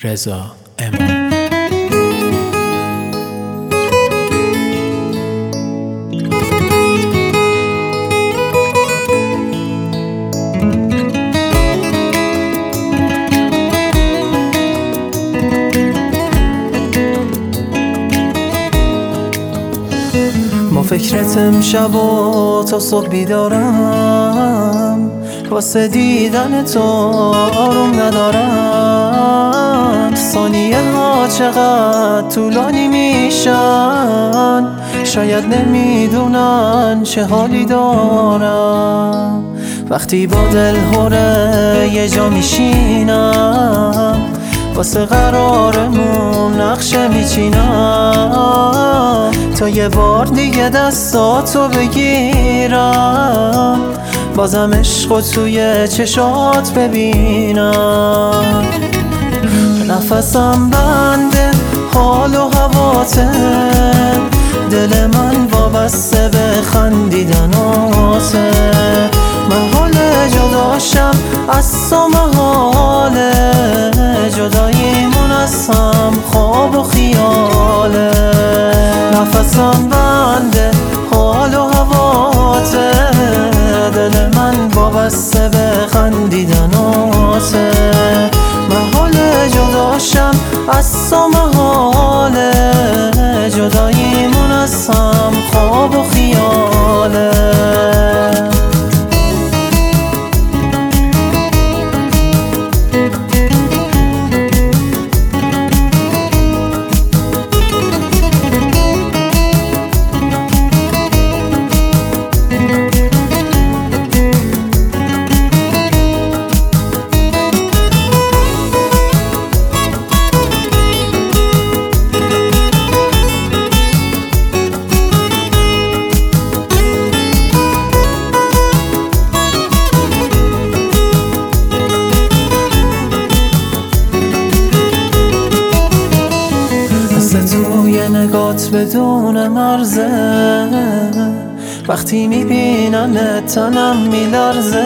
رضا امام. با فکرت امشب و تا صبح بیدارم، واسه دیدن تو آروم ندارم. ثانیه ها چقدر طولانی میشن، شاید نمیدونن چه حالی دارم. وقتی با دل هره یه جا میشینم، واسه قرارمون نقشه میچینم، تا یه بار دیگه دستاتو بگیرم، بازم عشقو توی چشات ببینم. نفسم بنده حال و هواته، دل من وابسته به خندیدناته. محال جداشم از تو، محاله جداییمون از هم خواب و خیاله. نفسم بنده حال و هواته، دل من وابسته به خندیدناته. محال جداشم از تو، محاله جداییمون از هم خواب و خیاله. توی نگات بدون مرزه، وقتی میبینن تنم میلرزه.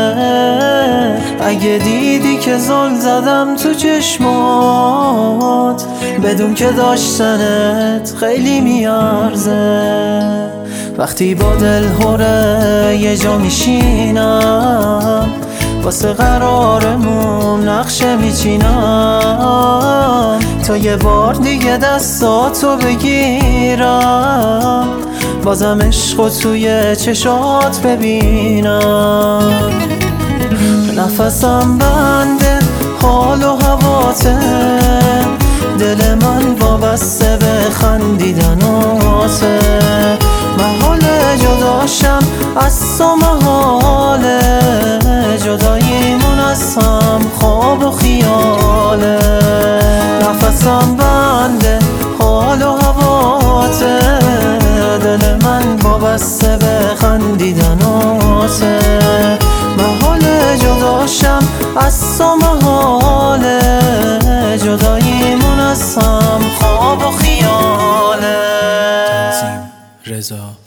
اگه دیدی که زل زدم تو چشمات، بدون که داشتنت خیلی میارزه. وقتی با دل هره یه جا میشینم، واسه قرارمون نقشه میچینم، تا یه بار دیگه دستاتو بگیرم، بازم عشقو توی چشات ببینم. نفسم بنده حال و هواته، دل من وابسته به خندیدناته. محال جداشم از تو، محاله جداییمون از هم خواب و خیاله. نفسم بنده حال و هواته، دل من وابسته به خندیدناته. محال جداشم از تو، محاله جداییمون از هم خواب و خیاله. رضا